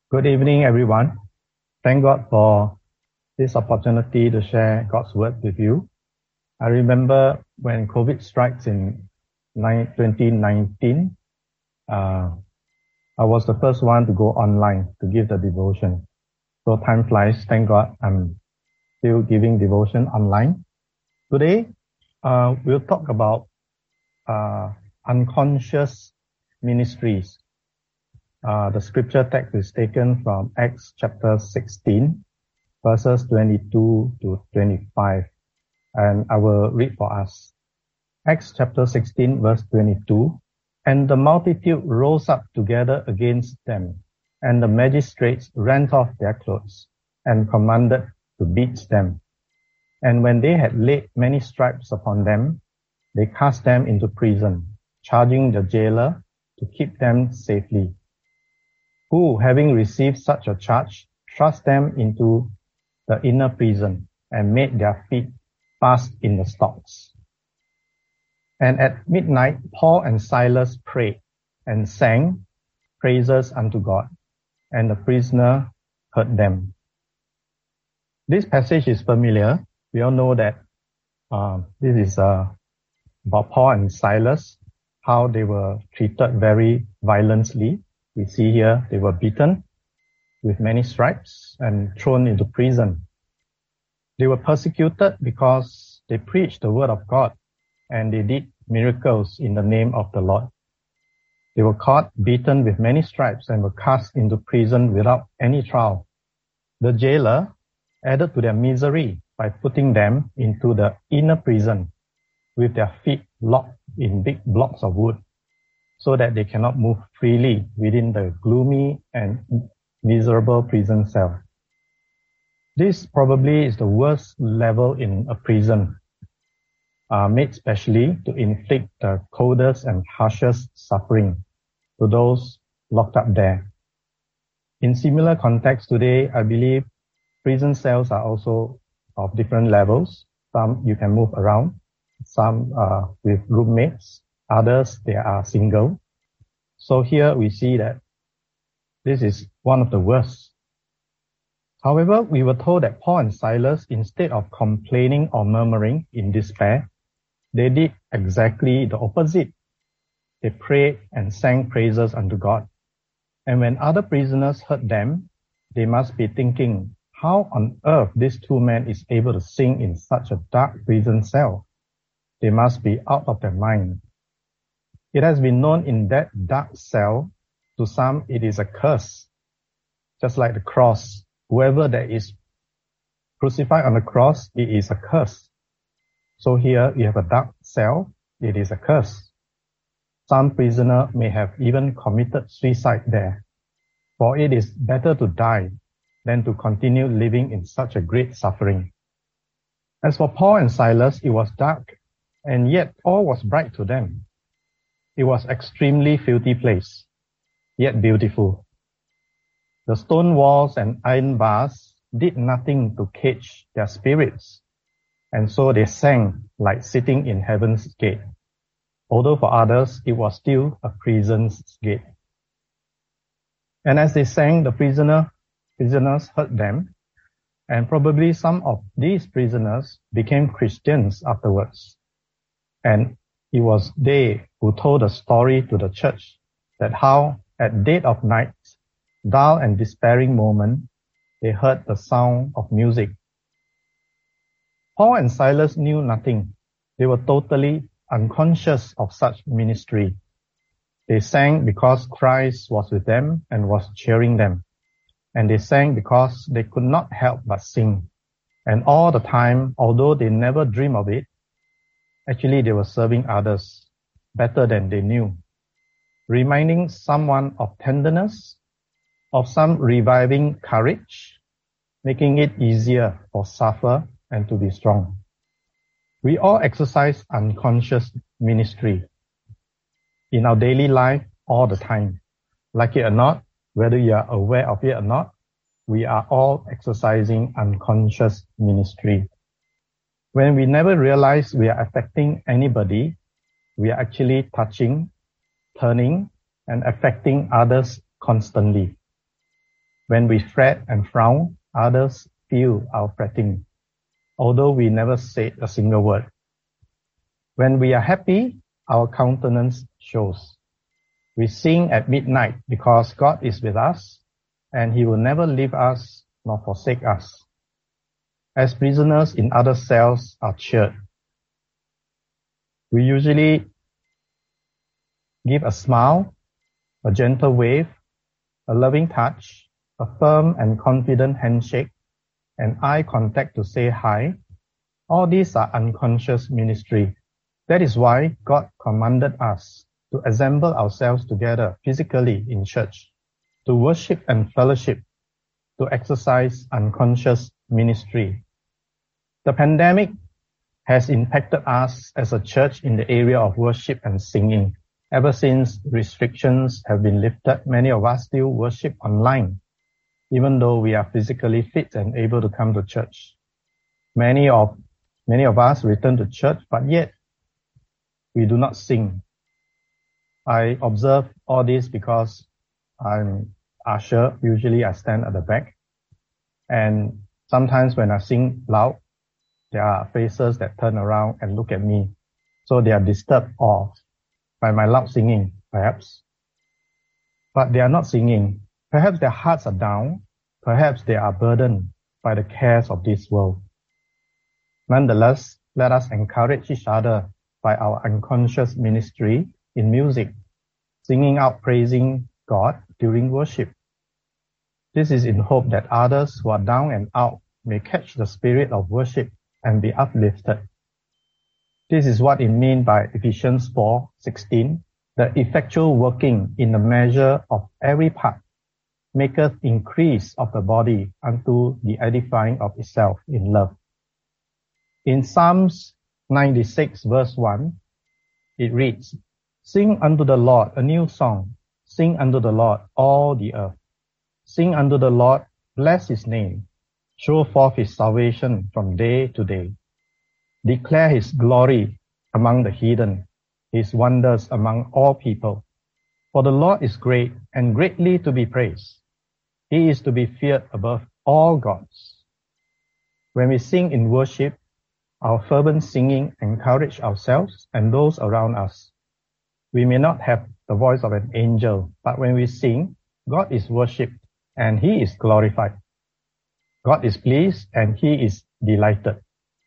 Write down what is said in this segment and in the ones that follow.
Good evening, everyone. Thank God for this opportunity to share God's word with you. I remember when COVID strikes in 2019, I was the first one to go online to give the devotion. So time flies. Thank God I'm still giving devotion online. Today, we'll talk about unconscious ministries. The scripture text is taken from Acts chapter 16, verses 22 to 25, and I will read for us. Acts chapter 16, verse 22, and the multitude rose up together against them, and the magistrates rent off their clothes, and commanded to beat them. And when they had laid many stripes upon them, they cast them into prison, charging the jailer to keep them safely, who, having received such a charge, thrust them into the inner prison and made their feet fast in the stocks. And at midnight, Paul and Silas prayed and sang praises unto God, and the prisoner heard them. This passage is familiar. We all know that this is about Paul and Silas, how they were treated very violently. We see here they were beaten with many stripes and thrown into prison. They were persecuted because they preached the word of God and they did miracles in the name of the Lord. They were caught, beaten with many stripes, and were cast into prison without any trial. The jailer added to their misery by putting them into the inner prison with their feet locked in big blocks of wood, so that they cannot move freely within the gloomy and miserable prison cell. This probably is the worst level in a prison, made specially to inflict the coldest and harshest suffering to those locked up there. In similar context today, I believe prison cells are also of different levels. Some you can move around, some with roommates, others, they are single. So here we see that this is one of the worst. However, we were told that Paul and Silas, instead of complaining or murmuring in despair, they did exactly the opposite. They prayed and sang praises unto God. And when other prisoners heard them, they must be thinking, how on earth these two men is able to sing in such a dark prison cell? They must be out of their mind. It has been known in that dark cell, to some it is a curse. Just like the cross, whoever that is crucified on the cross, it is a curse. So here you have a dark cell, it is a curse. Some prisoner may have even committed suicide there, for it is better to die than to continue living in such a great suffering. As for Paul and Silas, it was dark, and yet all was bright to them. It was extremely filthy place, yet beautiful. The stone walls and iron bars did nothing to cage their spirits, and so they sang like sitting in heaven's gate, although for others it was still a prison's gate. And as they sang, the prisoners heard them, and probably some of these prisoners became Christians afterwards. And it was they who told the story to the church that how at dead of night, dull and despairing moment, they heard the sound of music. Paul and Silas knew nothing. They were totally unconscious of such ministry. They sang because Christ was with them and was cheering them. And they sang because they could not help but sing. And all the time, although they never dreamed of it, actually they were serving others better than they knew, reminding someone of tenderness, of some reviving courage, making it easier for suffer and to be strong. We all exercise unconscious ministry in our daily life all the time. Like it or not, whether you are aware of it or not, we are all exercising unconscious ministry. When we never realize we are affecting anybody, we are actually touching, turning, and affecting others constantly. When we fret and frown, others feel our fretting, although we never say a single word. When we are happy, our countenance shows. We sing at midnight because God is with us, and He will never leave us nor forsake us. As prisoners in other cells are cheered, we usually give a smile, a gentle wave, a loving touch, a firm and confident handshake, and eye contact to say hi. All these are unconscious ministry. That is why God commanded us to assemble ourselves together physically in church, to worship and fellowship, to exercise unconscious ministry. The pandemic has impacted us as a church in the area of worship and singing. Ever since restrictions have been lifted, many of us still worship online, even though we are physically fit and able to come to church. Many of us return to church, but yet we do not sing. I observe all this because I'm usher. Usually I stand at the back. And sometimes when I sing loud, there are faces that turn around and look at me. So they are disturbed by my loud singing, perhaps. But they are not singing. Perhaps their hearts are down. Perhaps they are burdened by the cares of this world. Nonetheless, let us encourage each other by our unconscious ministry in music, singing out praising God during worship. This is in hope that others who are down and out may catch the spirit of worship and be uplifted. This is what it means by Ephesians 4:16. The effectual working in the measure of every part maketh increase of the body unto the edifying of itself in love. In Psalms 96 verse 1, it reads, Sing unto the Lord a new song. Sing unto the Lord all the earth. Sing unto the Lord, bless His name. Show forth His salvation from day to day. Declare His glory among the heathen, His wonders among all people. For the Lord is great and greatly to be praised. He is to be feared above all gods. When we sing in worship, our fervent singing encourages ourselves and those around us. We may not have the voice of an angel, but when we sing, God is worshipped and He is glorified. God is pleased and He is delighted.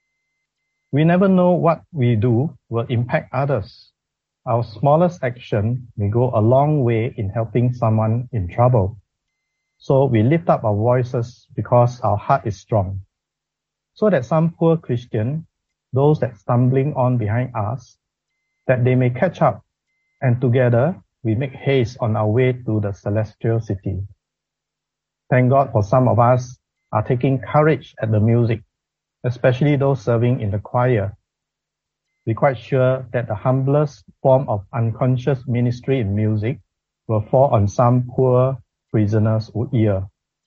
We never know what we do will impact others. Our smallest action may go a long way in helping someone in trouble. So we lift up our voices because our heart is strong. So that some poor Christian, those that stumbling on behind us, that they may catch up, and together we make haste on our way to the celestial city. Thank God for some of us are taking courage at the music, especially those serving in the choir. We're quite sure that the humblest form of unconscious ministry in music will fall on some poor prisoner's ear.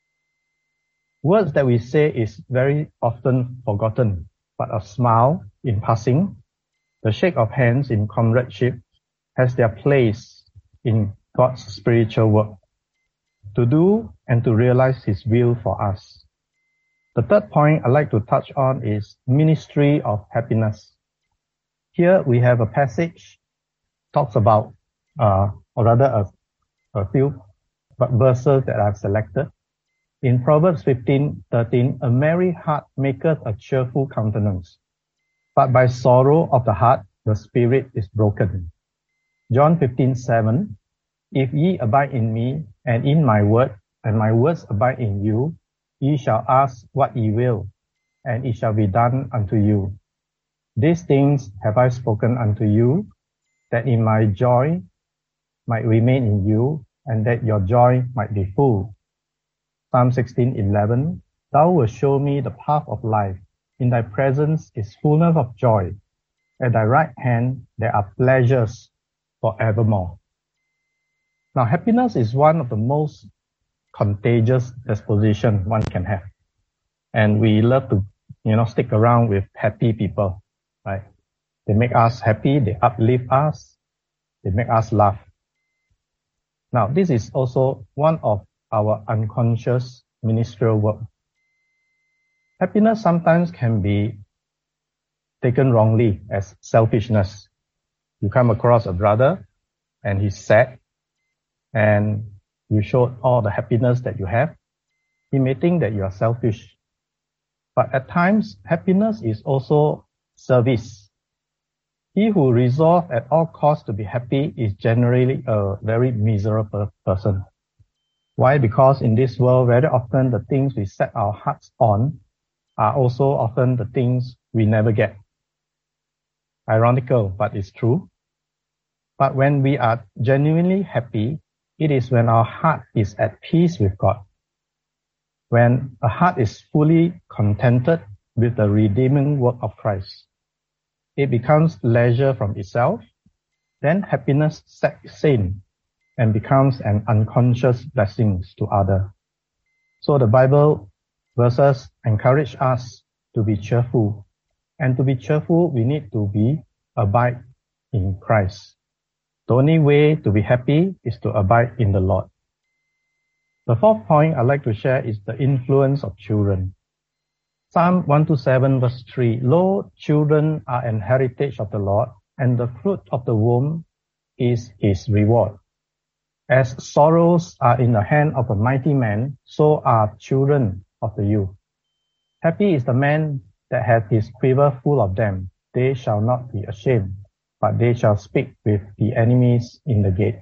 Words that we say is very often forgotten, but a smile in passing, the shake of hands in comradeship has their place in God's spiritual work, to do and to realize His will for us. The third point I'd like to touch on is ministry of happiness. Here we have a passage talks about, a few verses that I've selected. In Proverbs 15:13, a merry heart maketh a cheerful countenance, but by sorrow of the heart the spirit is broken. John 15:7, if ye abide in me and in my word, and my words abide in you, ye shall ask what ye will, and it shall be done unto you. These things have I spoken unto you, that in my joy might remain in you, and that your joy might be full. Psalm 16:11, thou wilt show me the path of life. In thy presence is fullness of joy. At thy right hand there are pleasures forevermore. Now, happiness is one of the most contagious disposition one can have. And we love to, stick around with happy people, right? They make us happy, they uplift us, they make us laugh. Now, this is also one of our unconscious ministerial work. Happiness sometimes can be taken wrongly as selfishness. You come across a brother and he's sad and you showed all the happiness that you have. He may think that you are selfish. But at times, happiness is also service. He who resolves at all costs to be happy is generally a very miserable person. Why? Because in this world, very often the things we set our hearts on are also often the things we never get. Ironical, but it's true. But when we are genuinely happy, it is when our heart is at peace with God. When a heart is fully contented with the redeeming work of Christ, it becomes leisure from itself, then happiness sets in and becomes an unconscious blessing to others. So the Bible verses encourage us to be cheerful. And to be cheerful, we need to abide in Christ. The only way to be happy is to abide in the Lord. The fourth point I'd like to share is the influence of children. Psalm 127 verse 3, Lo, children are an heritage of the Lord, and the fruit of the womb is his reward. As sorrows are in the hand of a mighty man, so are children of the youth. Happy is the man that hath his quiver full of them. They shall not be ashamed, but they shall speak with the enemies in the gate.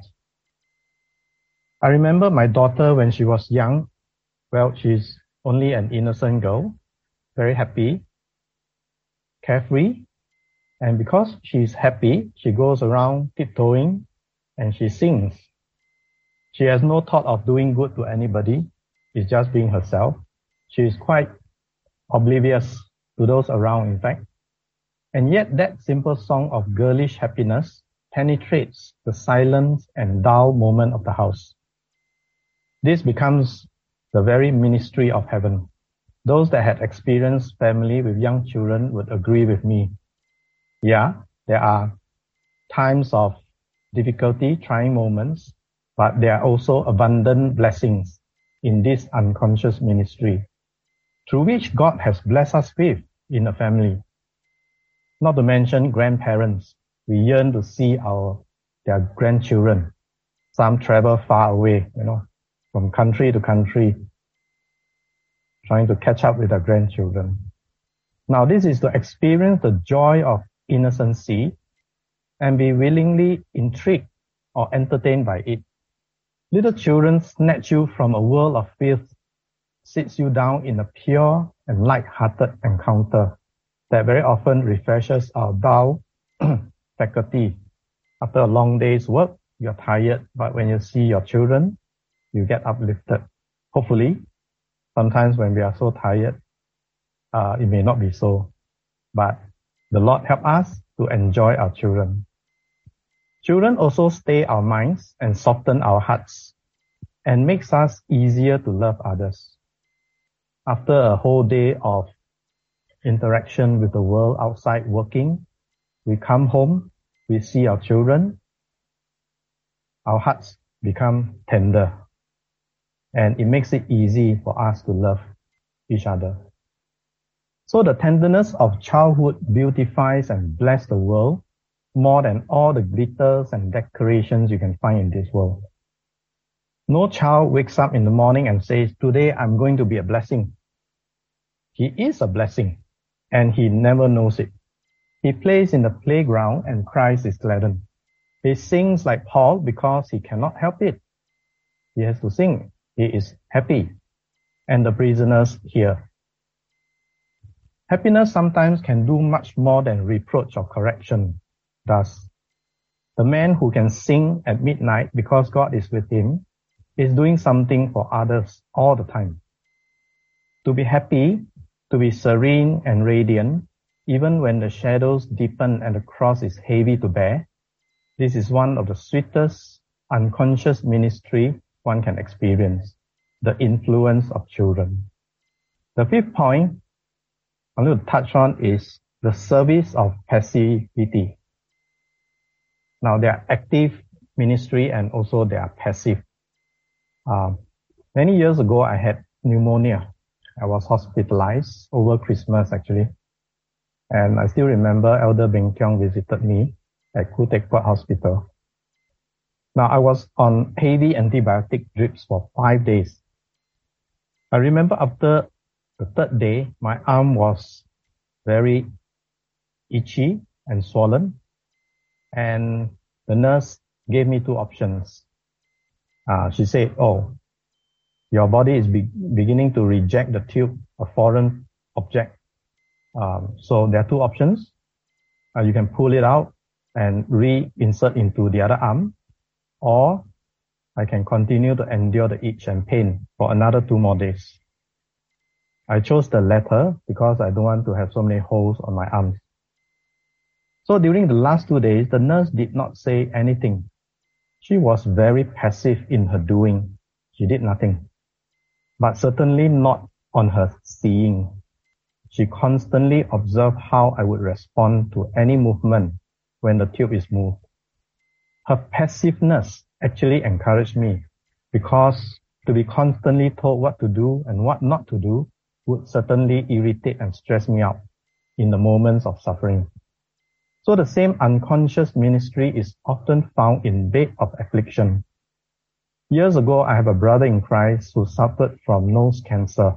I remember my daughter when she was young. Well, she's only an innocent girl, very happy, carefree. And because she's happy, she goes around tiptoeing and she sings. She has no thought of doing good to anybody. She's just being herself. She is quite oblivious to those around, in fact. And yet that simple song of girlish happiness penetrates the silence and dull moment of the house. This becomes the very ministry of heaven. Those that had experienced family with young children would agree with me. Yeah, there are times of difficulty, trying moments, but there are also abundant blessings in this unconscious ministry, through which God has blessed us with in a family. Not to mention grandparents. We yearn to see their grandchildren. Some travel far away, from country to country, trying to catch up with their grandchildren. Now, this is to experience the joy of innocency and be willingly intrigued or entertained by it. Little children snatch you from a world of filth, sits you down in a pure and light-hearted encounter that very often refreshes our dull faculty. After a long day's work, you're tired, but when you see your children, you get uplifted. Hopefully, sometimes when we are so tired, it may not be so, but the Lord help us to enjoy our children. Children also stay our minds and soften our hearts and makes us easier to love others. After a whole day of interaction with the world outside working, we come home, we see our children, our hearts become tender, and it makes it easy for us to love each other. So the tenderness of childhood beautifies and blesses the world more than all the glitters and decorations you can find in this world. No child wakes up in the morning and says, today I'm going to be a blessing. He is a blessing, and he never knows it. He plays in the playground and cries is gladdened. He sings like Paul because he cannot help it. He has to sing. He is happy. And the prisoners hear. Happiness sometimes can do much more than reproach or correction does. The man who can sing at midnight because God is with him is doing something for others all the time. To be happy, to be serene and radiant, even when the shadows deepen and the cross is heavy to bear, this is one of the sweetest unconscious ministry one can experience, the influence of children. The fifth point I'm going to touch on is the service of passivity. Now, there are active ministry and also there are passive. Many years ago, I had pneumonia. I was hospitalized over Christmas, actually. And I still remember Elder Beng Kiong visited me at Khoo Teck Puat Hospital. Now, I was on heavy antibiotic drips for 5 days. I remember after the third day, my arm was very itchy and swollen. And the nurse gave me 2 options. She said, "Oh, your body is beginning to reject the tube, a foreign object. So there are 2 options. You can pull it out and reinsert into the other arm, or I can continue to endure the itch and pain for another 2 more days." I chose the latter because I don't want to have so many holes on my arms. So during the last 2 days, the nurse did not say anything. She was very passive in her doing. She did nothing, but certainly not on her seeing. She constantly observed how I would respond to any movement when the tube is moved. Her passiveness actually encouraged me, because to be constantly told what to do and what not to do would certainly irritate and stress me out in the moments of suffering. So the same unconscious ministry is often found in bed of affliction. Years ago, I have a brother in Christ who suffered from nose cancer.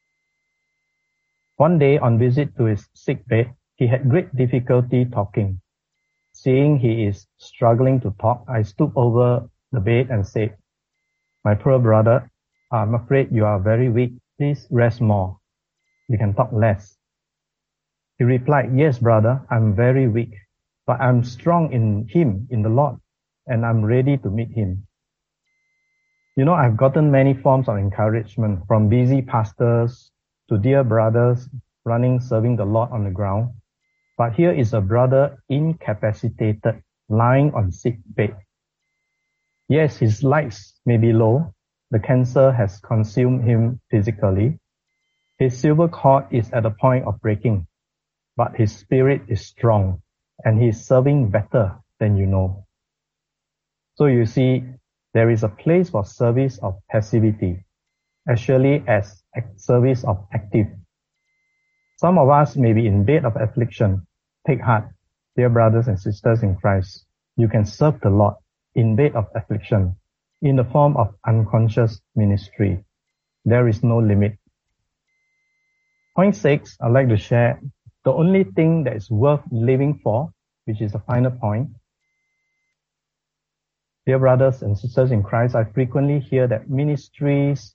One day on visit to his sick bed, he had great difficulty talking. Seeing he is struggling to talk, I stooped over the bed and said, "My poor brother, I'm afraid you are very weak. Please rest more. You can talk less." He replied, "Yes, brother, I'm very weak, but I'm strong in Him, in the Lord, and I'm ready to meet Him." You know, I've gotten many forms of encouragement from busy pastors to dear brothers running, serving the Lord on the ground. But here is a brother incapacitated, lying on sick bed. Yes, his lights may be low. The cancer has consumed him physically. His silver cord is at the point of breaking, but his spirit is strong, and he is serving better than you know. So you see, there is a place for service of passivity, as surely as service of active. Some of us may be in bed of affliction. Take heart, dear brothers and sisters in Christ. You can serve the Lord in bed of affliction, in the form of unconscious ministry. There is no limit. Point 6, I'd like to share the only thing that is worth living for, which is the final point. Dear brothers and sisters in Christ, I frequently hear that ministries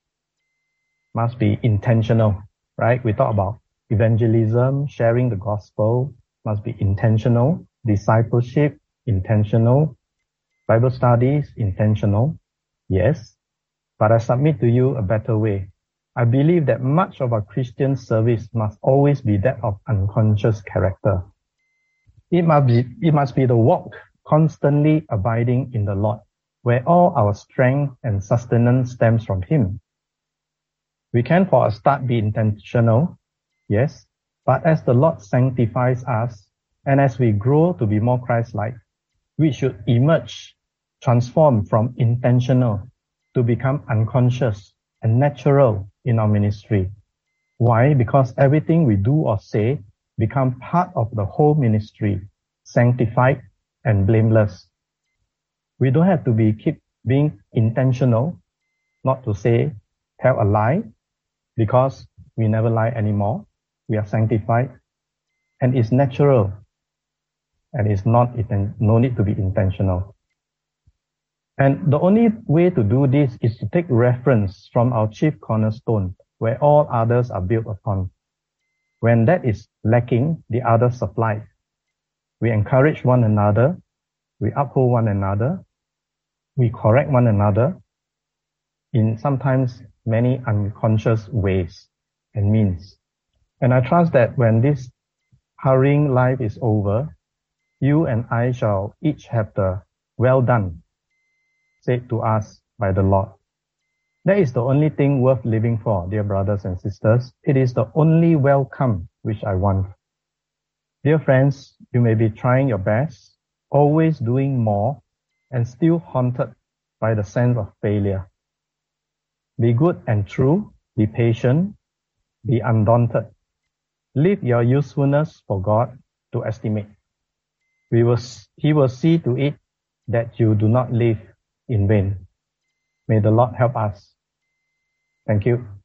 must be intentional, right? We talk about evangelism, sharing the gospel, must be intentional. Discipleship, intentional. Bible studies, intentional. Yes, but I submit to you a better way. I believe that much of our Christian service must always be that of unconscious character. It must be the walk constantly abiding in the Lord, where all our strength and sustenance stems from Him. We can for a start be intentional, yes, but as the Lord sanctifies us and as we grow to be more Christ-like, we should emerge, transform from intentional to become unconscious and natural in our ministry. Why? Because everything we do or say become part of the whole ministry, sanctified and blameless. We don't have to keep being intentional, not to say tell a lie, because we never lie anymore. We are sanctified, and it's natural, and it's no need to be intentional. And the only way to do this is to take reference from our chief cornerstone, where all others are built upon. When that is lacking, the others supply. We encourage one another, we uphold one another, we correct one another in sometimes many unconscious ways and means. And I trust that when this hurrying life is over, you and I shall each have the well done said to us by the Lord. That is the only thing worth living for, dear brothers and sisters. It is the only welcome which I want. Dear friends, you may be trying your best, always doing more, and still haunted by the sense of failure. Be good and true, be patient, be undaunted. Leave your usefulness for God to estimate. He will see to it that you do not live in vain. May the Lord help us. Thank you.